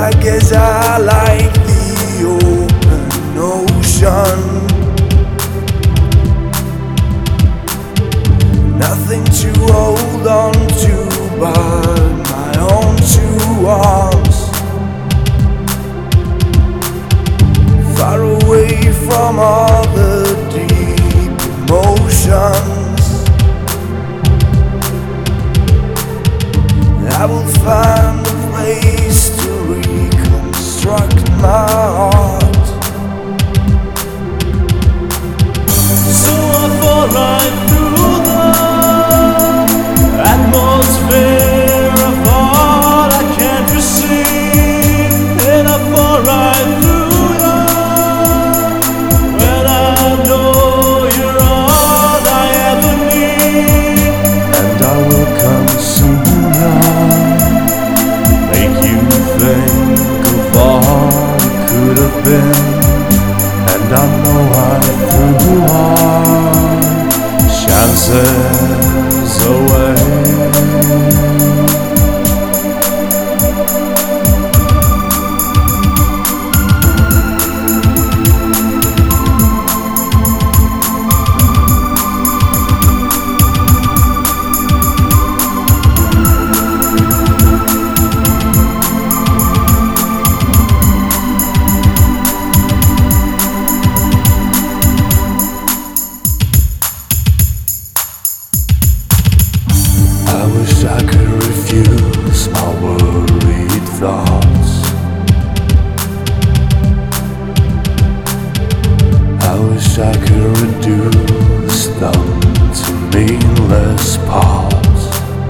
I guess I like the open ocean. Nothing to hold on to but my own two arms. Far away from all the deep emotions, I will find a place to reconstruct my heart. So I fall right through the atmosphere of thought I can't receive, and I fall right through you when I know you're all I ever need. And I will consume you, make you think of all it could have been. And I know I threw our chances away. I wish I could refuse my worried thoughts. I wish I could reduce them to meaningless parts.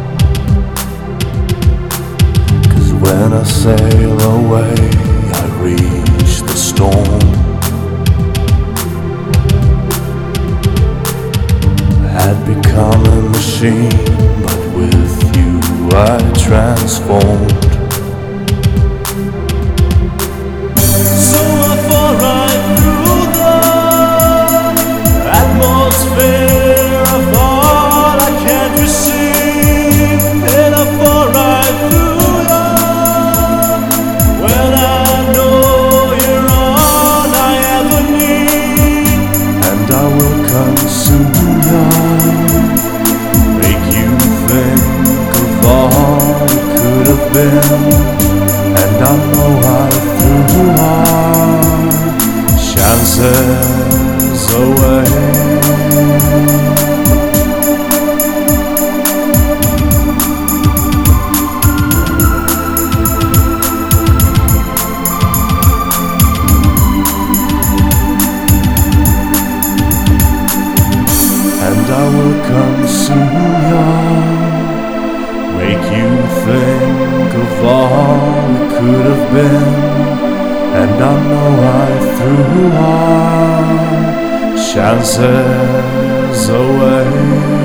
'Cause when I sail away, I reach the storm. Had become a machine, but with you I transformed. So I fall right through the atmosphere of thought I can't receive, and I fall right through you when I know you're all I ever need. And I will consume you, make you think of all it could have been. And I know I threw our chances away. And I will consume you, make you think of all it could have been. And I know I threw our chances away.